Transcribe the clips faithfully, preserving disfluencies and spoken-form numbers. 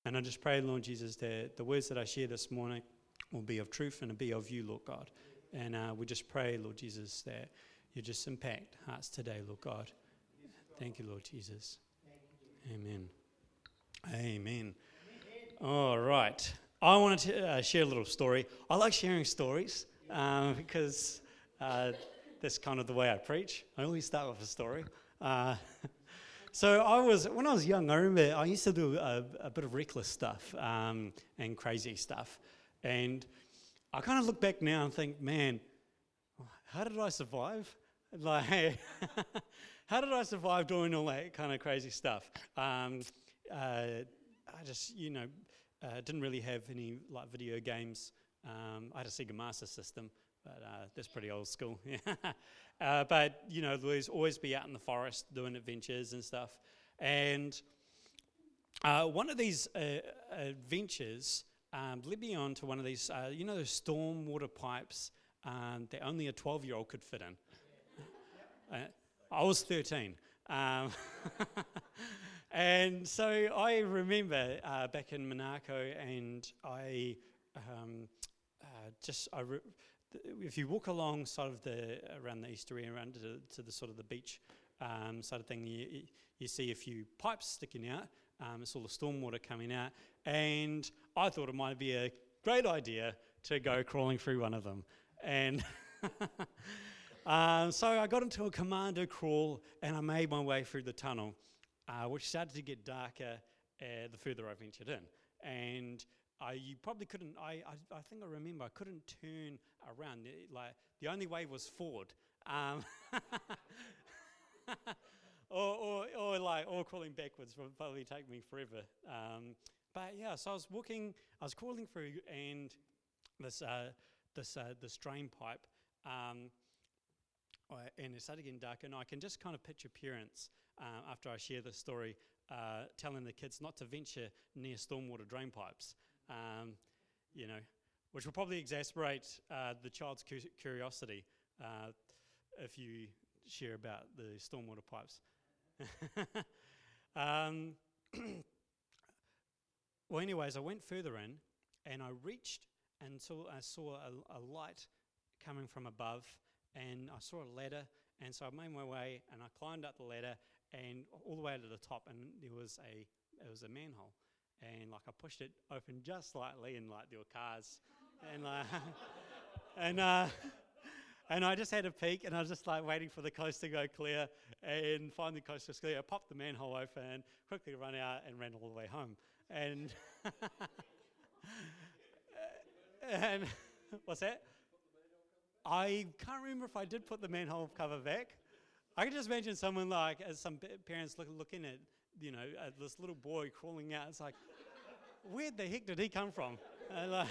And I just pray, Lord Jesus, that the words that I share this morning will be of truth and be of you, Lord God. And uh, we just pray, Lord Jesus, that you just impact hearts today, Lord God. Thank you, Lord Jesus. Amen. Amen. All right. I wanted to uh, share a little story. I like sharing stories um, because uh, that's kind of the way I preach. I always start with a story. Uh, so I was, when I was young, I remember I used to do a, a bit of reckless stuff um, and crazy stuff. And I kind of look back now and think, man, how did I survive? Like, how did I survive doing all that kind of crazy stuff? Um, uh, I just, you know, uh, didn't really have any like video games. Um, I had a Sega Master System, but uh, that's pretty old school. uh, but you know, there's always be out in the forest doing adventures and stuff. And uh, one of these uh, adventures um, led me on to one of these, uh, you know, those storm water pipes um, that only a twelve-year-old could fit in. Uh, I was thirteen. Um, and so I remember uh, back in Monaco, and I um, uh, just, I re- if you walk alongside of the, around the East area, around to, to the sort of the beach um, sort of thing, you, you see a few pipes sticking out. Um, it's all the stormwater coming out. And I thought it might be a great idea to go crawling through one of them. And Um, so I got into a commando crawl, and I made my way through the tunnel, uh, which started to get darker uh, the further I ventured in. And I, you probably couldn't, I, I, I think I remember, I couldn't turn around. It, like, the only way was forward. Um, or, or, or, like, or crawling backwards would probably take me forever. Um, but yeah, so I was walking, I was crawling through, and this, uh, this, uh, this drain pipe, um, and it started getting dark, and I can just kind of picture parents, uh, after I share this story, uh, telling the kids not to venture near stormwater drain pipes, um, you know, which will probably exasperate uh, the child's cu- curiosity uh, if you share about the stormwater pipes. um, well, anyways, I went further in, and I reached until I saw a, a light coming from above, and I saw a ladder, and so I made my way, and I climbed up the ladder, and all the way to the top, and there was a it was a manhole, and like I pushed it open just slightly, and like there were cars, and like and uh, and I just had a peek, and I was just like waiting for the coast to go clear, and finally the coast was clear. I popped the manhole open, quickly ran out, and ran all the way home, and and what's that? I can't remember if I did put the manhole cover back. I can just imagine someone like, as some parents look, looking at, you know, at this little boy crawling out. It's like, where the heck did he come from? And like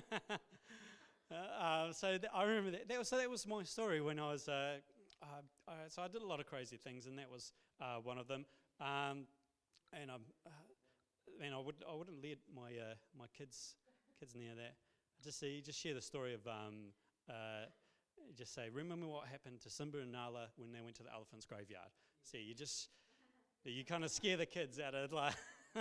uh, so th- I remember that. that was, so that was my story when I was. Uh, uh, uh, so I did a lot of crazy things, and that was uh, one of them. Um, and I'm, uh, and I would I wouldn't let my uh, my kids kids near that. Just see, just share the story of. Um, uh, Just say, remember what happened to Simba and Nala when they went to the elephant's graveyard. See, you just, you kind of scare the kids out of like,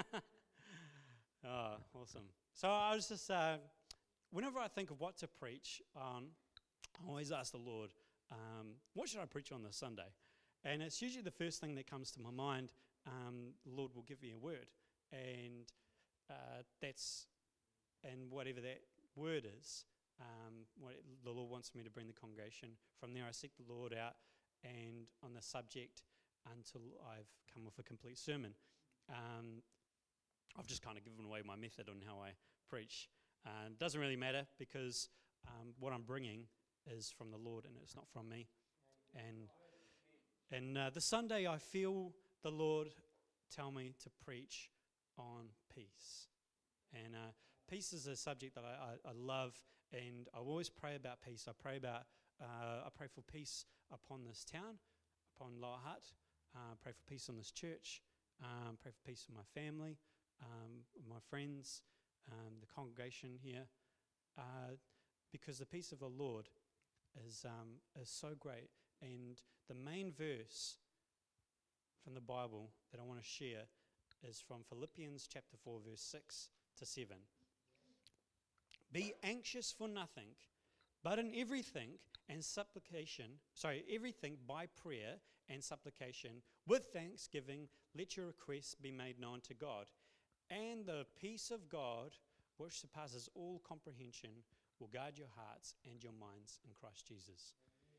oh, awesome. So I was just, uh, whenever I think of what to preach on, I always ask the Lord, um, what should I preach on this Sunday? And it's usually the first thing that comes to my mind. Um, the Lord will give me a word, and uh, that's, and whatever that word is, Um, what it, the Lord wants me to bring the congregation. From there I seek the Lord out and on the subject until I've come with a complete sermon. Um, I've just kind of given away my method on how I preach. Uh, it doesn't really matter because um, what I'm bringing is from the Lord and it's not from me. And and uh, this Sunday I feel the Lord tell me to preach on peace. And uh, peace is a subject that I, I, I love, and I always pray about peace. I pray about, uh, I pray for peace upon this town, upon Lower Hutt. Uh, pray for peace on this church. Um, pray for peace in my family, um, my friends, um, the congregation here, uh, because the peace of the Lord is um, is so great. And the main verse from the Bible that I want to share is from Philippians chapter four, verse six to seven. Be anxious for nothing, but in everything and supplication, sorry, everything by prayer and supplication, with thanksgiving, let your requests be made known to God. And the peace of God, which surpasses all comprehension, will guard your hearts and your minds in Christ Jesus.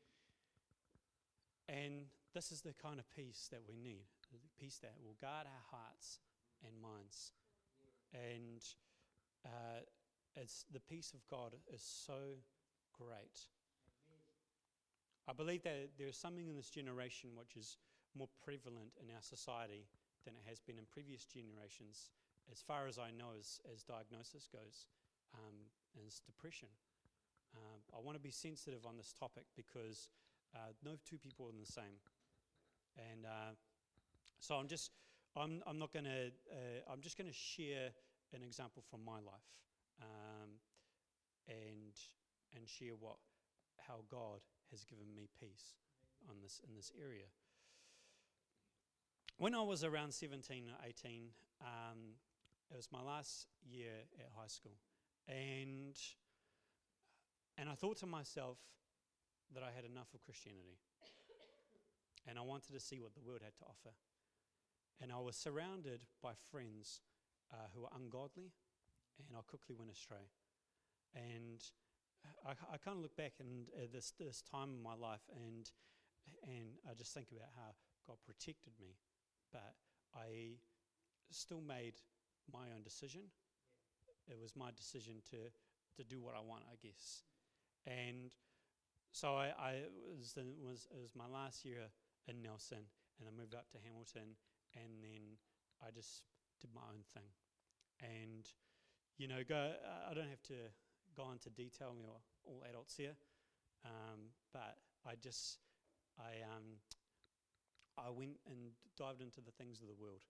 And this is the kind of peace that we need, the peace that will guard our hearts and minds. And uh, it's the peace of God is so great. I believe that there is something in this generation which is more prevalent in our society than it has been in previous generations, as far as I know, as, as diagnosis goes, um, and it's depression. Um, I want to be sensitive on this topic because uh, no two people are the same, and uh, so I'm just, I'm, I'm not going to, uh, I'm just going to share an example from my life, um, and and share what, how God has given me peace on this in this area. When I was around seventeen or eighteen, um, it was my last year at high school, and and I thought to myself that I had enough of Christianity, and I wanted to see what the world had to offer. And I was surrounded by friends uh, who were ungodly, and I quickly went astray. And I, I kind of look back and uh, this this time in my life, and and I just think about how God protected me, but I still made my own decision. It was my decision to to do what I want, I guess. And so I, I it was, the, was it was my last year in Nelson, and I moved up to Hamilton, and then I just did my own thing. And you know, go. I don't have to go into detail. We are all adults here, um, but I just I um I went and dived into the things of the world,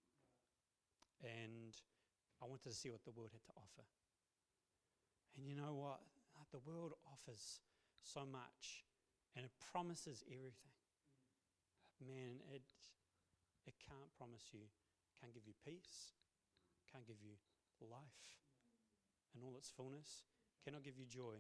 and I wanted to see what the world had to offer. And you know what? The world offers so much, and it promises everything. Man, it it can't promise you, can't give you peace, can't give you life and all its fullness, cannot give you joy.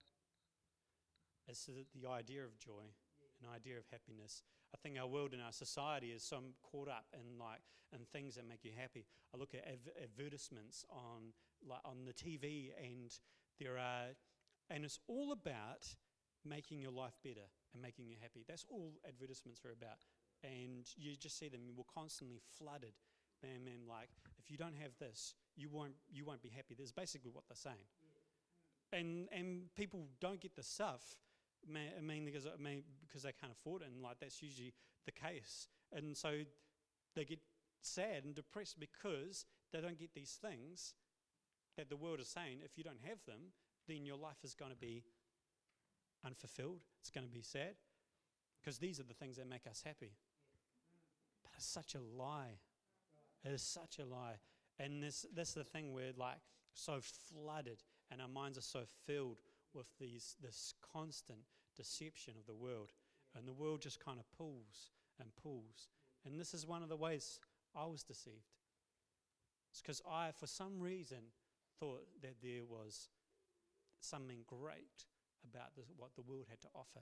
It's the, the idea of joy, an idea of happiness. I think our world and our society is so caught up in like in things that make you happy. I look at adv- advertisements on like on the T V, and there are, and it's all about making your life better and making you happy. That's all advertisements are about. And you just see them, we're constantly flooded. Man, man, like, if you don't have this, you won't you won't be happy. That's basically what they're saying. And and people don't get the stuff, man, I mean, because I mean, because they can't afford it, and like that's usually the case. And so they get sad and depressed because they don't get these things that the world is saying. If you don't have them, then your life is going to be unfulfilled. It's going to be sad, because these are the things that make us happy. But it's such a lie. It is such a lie. And this this is the thing, we're like so flooded, and our minds are so filled with these this constant deception of the world. And the world just kind of pulls and pulls. And this is one of the ways I was deceived. It's because I, for some reason, thought that there was something great about this, what the world had to offer.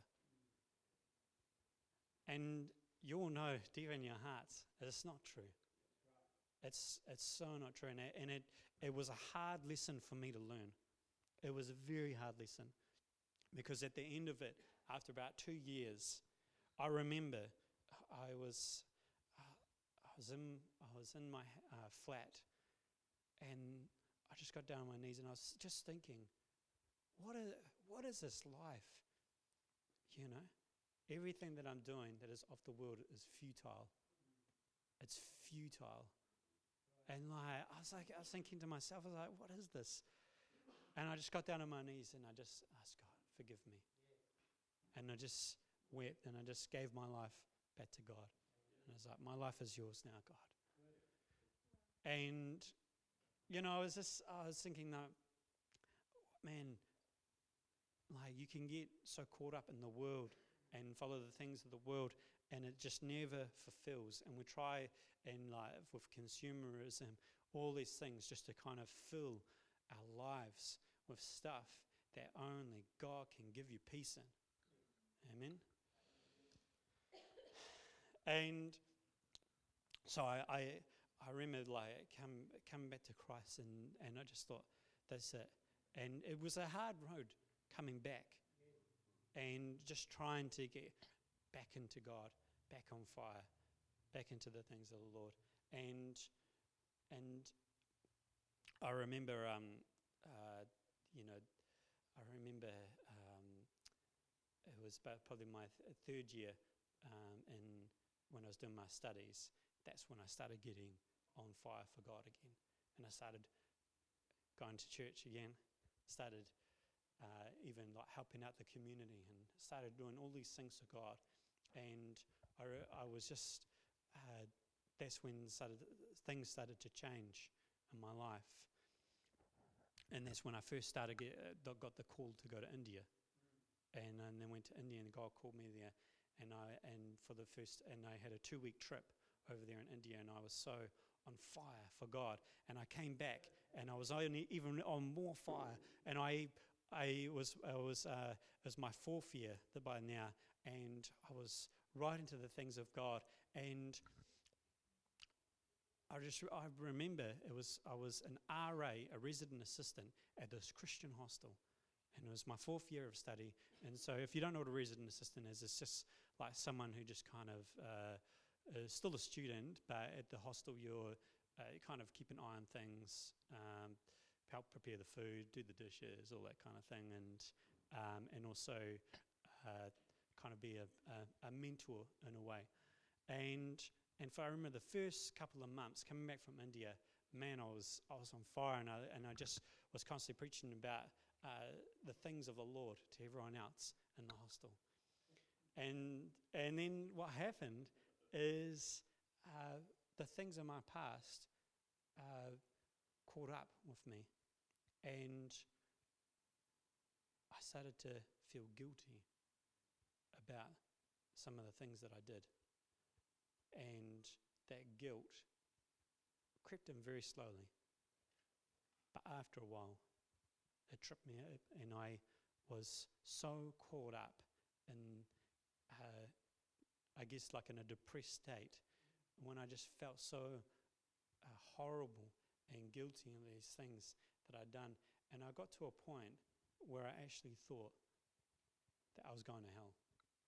And you all know deep in your hearts that it's not true. It's it's so not true. And, it, and it, it was a hard lesson for me to learn. It was a very hard lesson. Because at the end of it, after about two years, I remember I was uh, I was in I was in my uh, flat, and I just got down on my knees, and I was just thinking, what is what is this life? You know, everything that I'm doing that is of the world is futile. It's futile. And like I was like I was thinking to myself, I was like, what is this? And I just got down on my knees and I just asked God, forgive me. And I just wept and I just gave my life back to God. And I was like, my life is yours now, God. And, you know, I was just, I was thinking that, man, like you can get so caught up in the world and follow the things of the world and it just never fulfills. And we try and like with consumerism, all these things just to kind of fill our lives with stuff that only God can give you peace in. Amen. And so I, I, I remember like come, coming back to Christ, and, and I just thought, that's it. And it was a hard road coming back, and just trying to get back into God, back on fire, back into the things of the Lord. And and I remember, um, uh, you know, I remember um, it was about probably my th- third year um, in when I was doing my studies. That's when I started getting on fire for God again, and I started going to church again. Started uh, even like helping out the community, and started doing all these things for God. And I, re- I was just uh, that's when started things started to change in my life. And that's when I first started get, uh, got the call to go to India, and, and then went to India, and God called me there, and I and for the first and I had a two week trip over there in India, and I was so on fire for God. And I came back, and I was only even on more fire, and I I was I was uh, it was my fourth year that by now, and I was right into the things of God. And I just I remember it was I was an R A, a resident assistant at this Christian hostel, and it was my fourth year of study. And so, if you don't know what a resident assistant is, it's just like someone who just kind of uh, is still a student, but at the hostel you're uh, you kind of keep an eye on things, um, help prepare the food, do the dishes, all that kind of thing, and um, and also uh, kind of be a, a, a mentor in a way. And and if I remember the first couple of months coming back from India, man, I was I was on fire, and I and I just was constantly preaching about uh, the things of the Lord to everyone else in the hostel. And and then what happened is uh, the things of my past uh, caught up with me, and I started to feel guilty about some of the things that I did. And that guilt crept in very slowly. But after a while, it tripped me up, and I was so caught up in, uh, I guess, like in a depressed state, when I just felt so uh, horrible and guilty in these things that I'd done. And I got to a point where I actually thought that I was going to hell.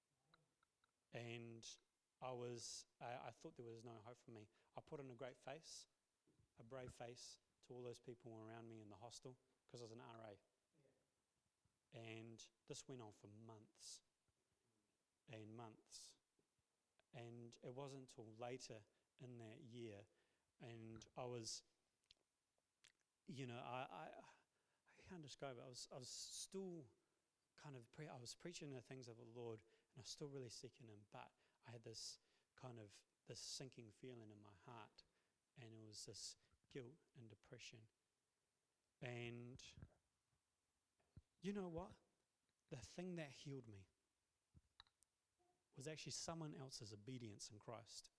And I was, I, I thought there was no hope for me. I put on a great face, a brave face to all those people around me in the hostel, because I was an R A. Yeah. And this went on for months and months. And it wasn't until later in that year, and I was, you know, I, I, I can't describe it. I was, I was still kind of, pre- I was preaching the things of the Lord, and I was still really seeking Him, but I had this kind of, this sinking feeling in my heart, and it was this guilt and depression. And you know what? The thing that healed me was actually someone else's obedience in Christ.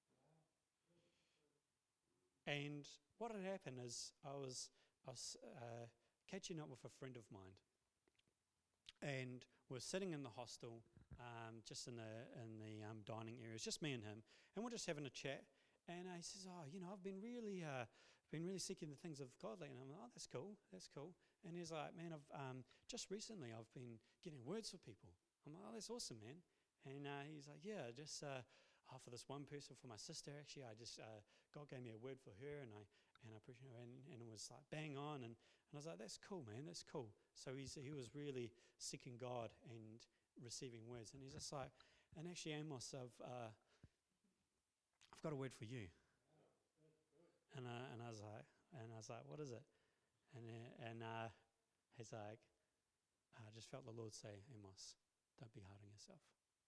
And what had happened is I was, I was uh, catching up with a friend of mine, and we're sitting in the hostel, um, just in the in the um, dining area. It's just me and him, and we're just having a chat. And he says, "Oh, you know, I've been really, uh, been really seeking the things of God lately." And I'm like, "Oh, that's cool, that's cool." And he's like, "Man, I've um, just recently I've been getting words for people." I'm like, "Oh, that's awesome, man." And uh, he's like, "Yeah, just uh, oh, for this one person, for my sister, actually, I just uh, God gave me a word for her, and I and I appreciate her, and, and it was like bang on." And, and I was like, "That's cool, man, that's cool." So he's he was really seeking God and receiving words, and he's just like, "And actually, Amos, I've uh, I've got a word for you." And uh, and I was like, and I was like, "What is it?" And uh, and uh, he's like, "I just felt the Lord say, Amos, don't be hard on yourself."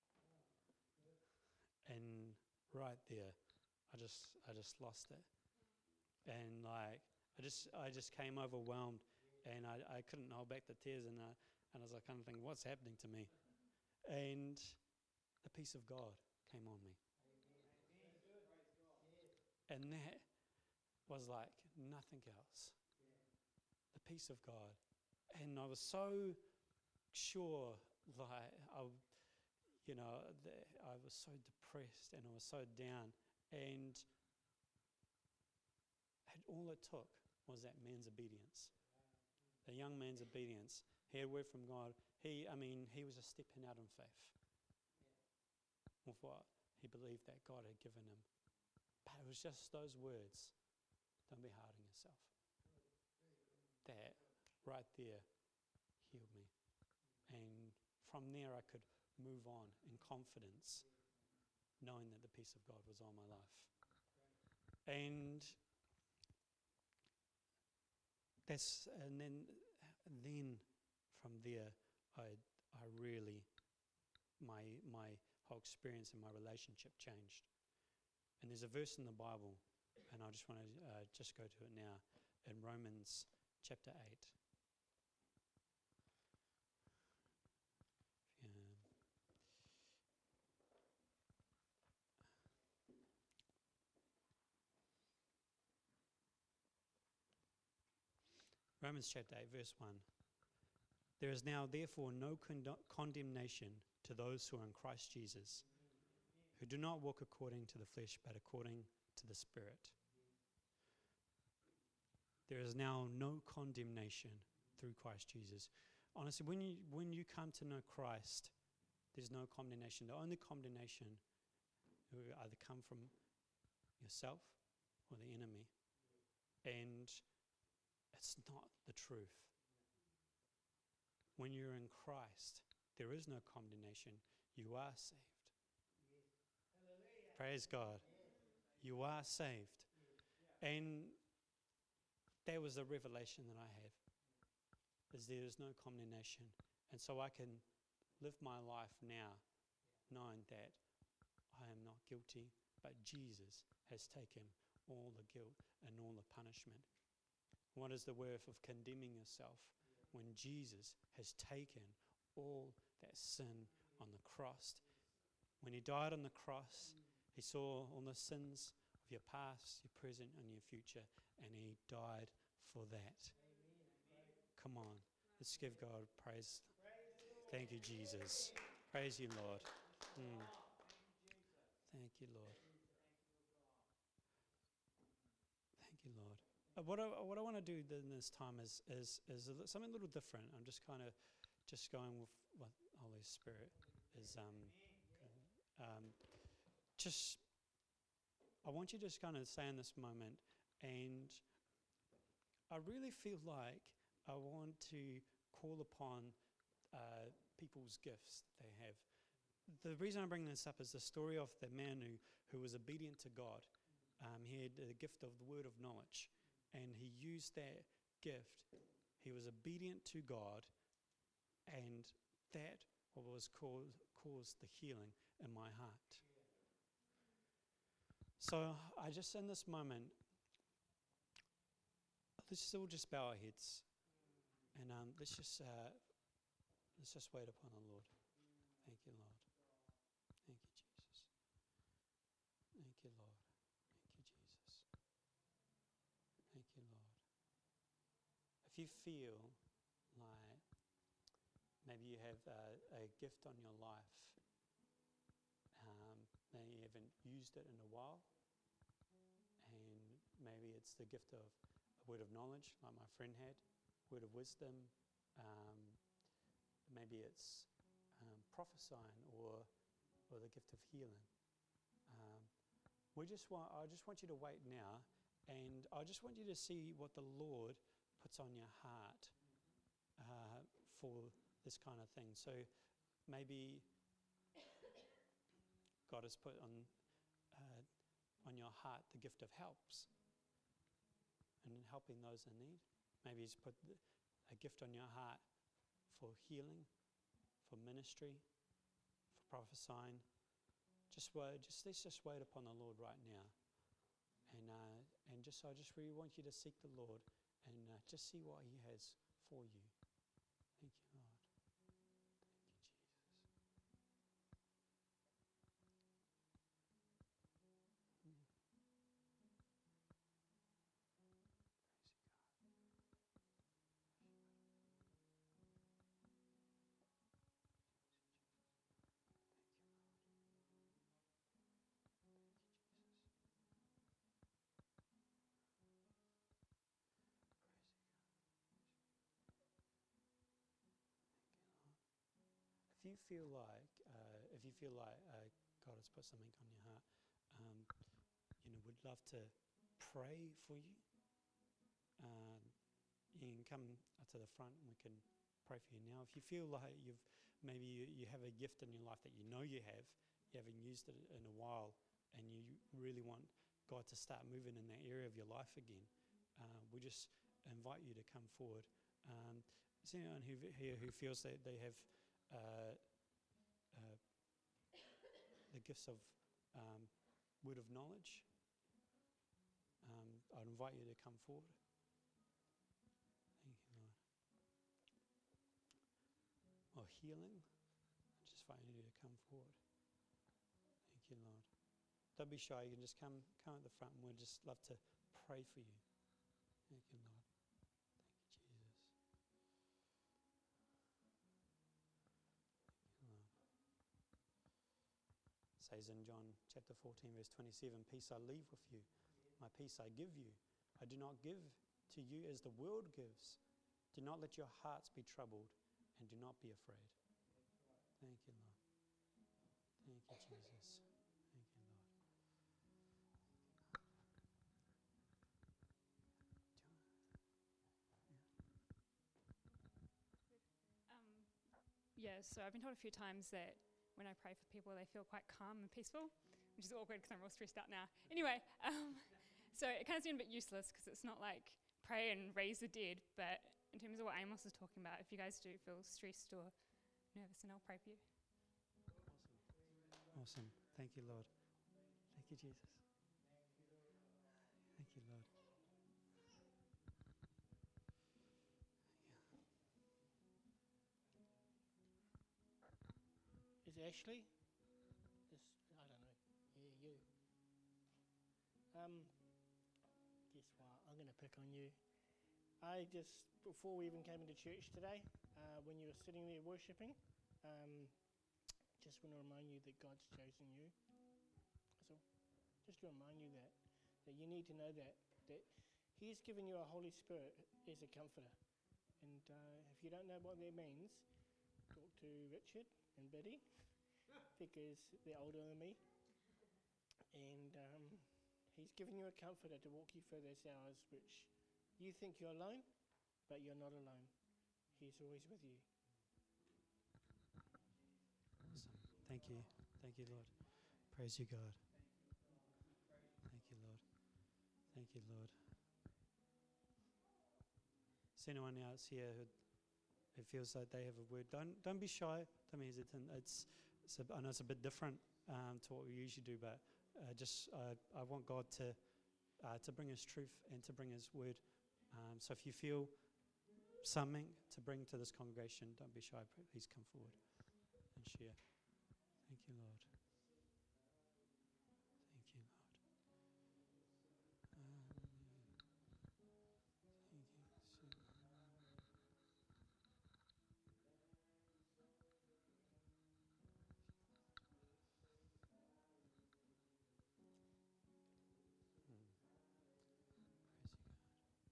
And right there, I just I just lost it, and like I just I just came overwhelmed, and I, I couldn't hold back the tears, and uh, and I was like kind of thinking, what's happening to me? And the peace of God came on me. And that was like nothing else. The peace of God. And I was so sure, like, I, you know, that I was so depressed and I was so down. And all it took was that man's obedience. The young man's obedience. He had a word from God. He, I mean, he was just stepping out in faith with what he believed that God had given him. But it was just those words, don't be hard on yourself. That right there healed me. And from there I could move on in confidence, knowing that the peace of God was on my life. And that's and then then from there I I really my my whole experience and my relationship changed. And there's a verse in the Bible, and I just want to uh, just go to it now, in Romans chapter eight. Yeah. Romans chapter eight, verse one. There is now therefore no con- condemnation to those who are in Christ Jesus, who do not walk according to the flesh, but according to the Spirit. There is now no condemnation through Christ Jesus. Honestly, when you when you come to know Christ, there's no condemnation. The only condemnation will either come from yourself or the enemy. And it's not the truth. When you're in Christ, there is no condemnation. You are saved. Yes. Praise God. Yes. You are saved. Yes. And that was the revelation that I have, is there is no condemnation. And so I can live my life now knowing that I am not guilty, but Jesus has taken all the guilt and all the punishment. What is the worth of condemning yourself when Jesus has taken all that sin on the cross? When he died on the cross, he saw all the sins of your past, your present, and your future, and he died for that. Come on, let's give God praise. Thank you, Jesus. Praise you, Lord. Mm. Thank you, Lord. Thank you, Lord. Uh, what I what I want to do in this time is is is a li- something a little different. I'm just kind of just going with what Holy Spirit is. Um, um, just I want you to just kind of stay in this moment, and I really feel like I want to call upon uh, people's gifts that they have. The reason I bring this up is the story of the man who, who was obedient to God. Um, he had the gift of the word of knowledge, and he used that gift. He was obedient to God, and that was caused, caused the healing in my heart. So I just, in this moment, let's still just bow our heads, and um, let's just uh, let's just wait upon the Lord. Thank you, Lord. Thank you, Jesus. Thank you, Lord. Thank you, Jesus. Thank you, Lord. If you feel like maybe you have a, a gift on your life, um, maybe you haven't used it in a while, and maybe it's the gift of a word of knowledge, like my friend had, word of wisdom, um, maybe it's um, prophesying or or the gift of healing. Um, we just want, I just want you to wait now, and I just want you to see what the Lord puts on your heart uh, for this kind of thing. So maybe God has put on uh, on your heart the gift of helps and helping those in need. Maybe He's put the, a gift on your heart for healing, for ministry, for prophesying. Just wait, just let's just wait upon the Lord right now, and uh, and just I just really want you to seek the Lord and uh, just see what He has for you. Thank you, Lord. Thank you, Jesus. you feel like, uh, if you feel like uh, God has put something on your heart, um, you know, would love to pray for you. Um, you can come to the front and we can pray for you now. If you feel like you've maybe you, you have a gift in your life that you know you have, you haven't used it in a while, and you really want God to start moving in that area of your life again, uh, we just invite you to come forward. Um, is there anyone who, here who feels that they have uh, uh, the gifts of um, word of knowledge? Um, I'd invite you to come forward. Thank you, Lord. Or healing, I just invite you to come forward. Thank you, Lord. Don't be shy. You can just come, come at the front, and we'd just love to pray for you. Thank you, Lord. Thank you, Jesus. Thank you, Lord. It says in John chapter fourteen, verse twenty-seven, peace I leave with you, my peace I give you. I do not give to you as the world gives. Do not let your hearts be troubled, and do not be afraid. Thank you, Lord. Thank you, Jesus. Thank you, Lord. Um, yeah, so I've been told a few times that when I pray for people, they feel quite calm and peaceful, which is awkward because I'm real stressed out now. Anyway, um, so it kind of seems a bit useless because it's not like pray and raise the dead, but in terms of what Amos is talking about, if you guys do feel stressed or nervous, then I'll pray for you. Awesome. Awesome. Thank you, Lord. Thank you, Jesus. Thank you, Lord. Is Ashley? Is, I don't know. Yeah, you. Um, guess what? I'm going to pick on you. I just, before we even came into church today, uh, when you were sitting there worshipping, um, just want to remind you that God's chosen you. That's all. Just to remind you that, that you need to know that, that He's given you a Holy Spirit as a comforter. And uh, if you don't know what that means, talk to Richard and Biddy, because they're older than me. And um, He's given you a comforter to walk you through those hours which you think you're alone, but you're not alone. He's always with you. Awesome. Thank you. Thank you, Lord. Praise you, God. Thank you, Lord. Thank you, Lord. Is anyone else here who it feels like they have a word? Don't don't be shy. Don't be hesitant. It's, it's a, I know it's a bit different um, to what we usually do, but uh, just uh, I want God to uh, to bring His truth and to bring His word. Um, so if you feel something to bring to this congregation, don't be shy. Please come forward and share. Thank you, Lord. Thank you, Lord. Um, thank you. Hmm. Praise you, God.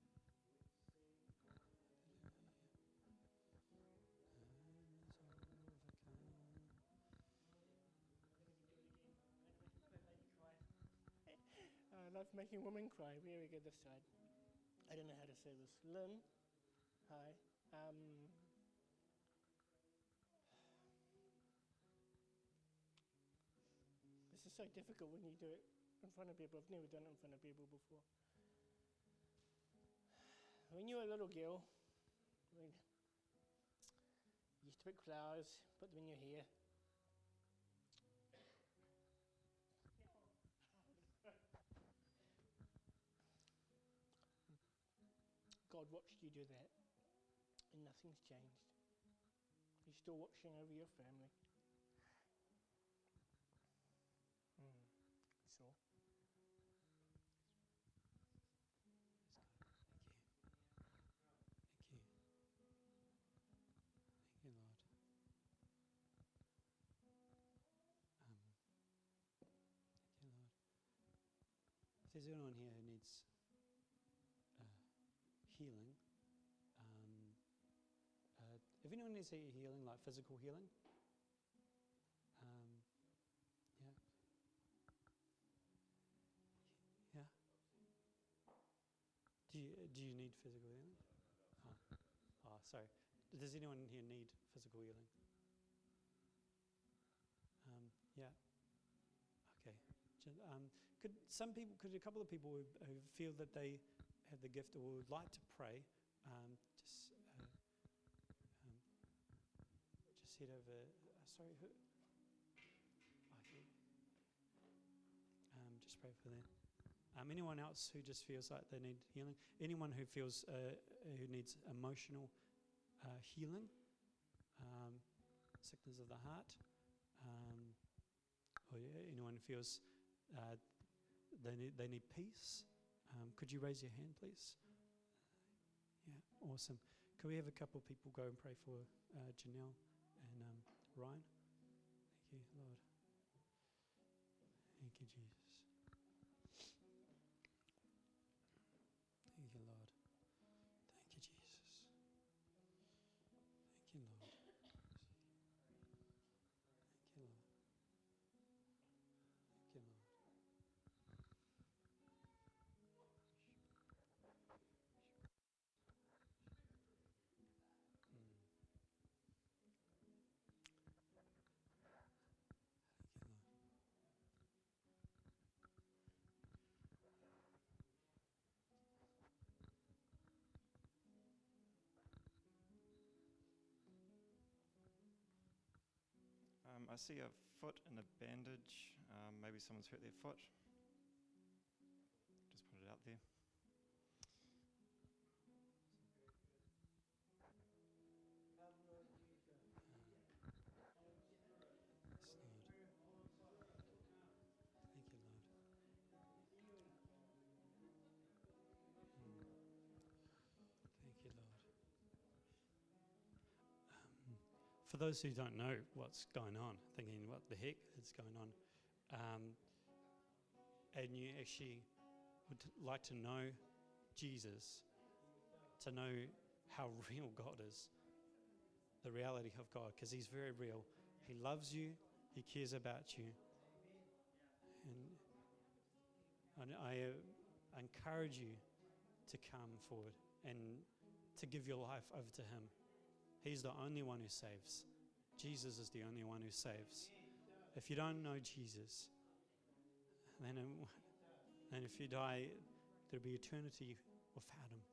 I love making women cry. Very good this side. I don't know how to say this. Lynn, hi. Um, this is so difficult when you do it in front of people. I've never done it in front of people before. When you were a little girl, when you used to pick flowers, put them in your hair. God watched you do that, and nothing's changed. He's still watching over your family. Mm. So, Thank you. Thank you, Lord. Um, thank you, Lord. If there's anyone here who needs uh, healing, um, uh, if anyone needs healing, like physical healing, physical healing? Oh, oh sorry. Does anyone here need physical healing? Um, yeah. Okay. J- Um, could some people, could a couple of people who, who feel that they have the gift or would like to pray, um, just uh, um, just head over. Uh, sorry, who? Oh, yeah. Um, just pray for them. Um, anyone else who just feels like they need healing? Anyone who feels uh, who needs emotional uh, healing, um, sickness of the heart, um, or yeah, anyone who feels uh, they need they need peace? Um, could you raise your hand, please? Yeah, awesome. Could we have a couple of people go and pray for uh, Janelle and um, Ryan? Thank you, Lord. Thank you, Jesus. Thank you, Lord. Thank you, Jesus. Thank you, Lord. Thank you, Lord. Thank you, Lord. Mm. Thank you, Lord. Um, I see a foot and a bandage. Um, maybe someone's hurt their foot. Just put it out there. Yes, Lord. Thank you, Lord. Mm. Thank you, Lord. Um, for those who don't know what's going on, thinking what the heck is going on, um, and you actually would like to know Jesus, to know how real God is, the reality of God, because He's very real. He loves you, He cares about you. And, and I uh, encourage you to come forward and to give your life over to Him. He's the only one who saves. Jesus is the only one who saves. If you don't know Jesus, then, it, then if you die, there'll be eternity without Him.